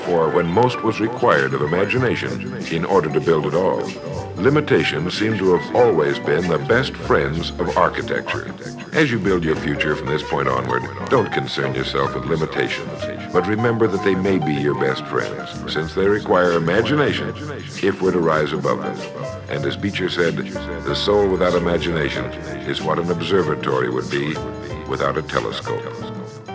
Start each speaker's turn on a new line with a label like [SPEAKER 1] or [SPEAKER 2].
[SPEAKER 1] for when most was required of imagination in order to build it all. Limitations seem to have always been the best friends of architecture. As you build your future from this point onward, don't concern yourself with limitations, but remember that they may be your best friends, since they require imagination if we're to rise above them. And as Beecher said, the soul without imagination is what an observatory would be without a telescope.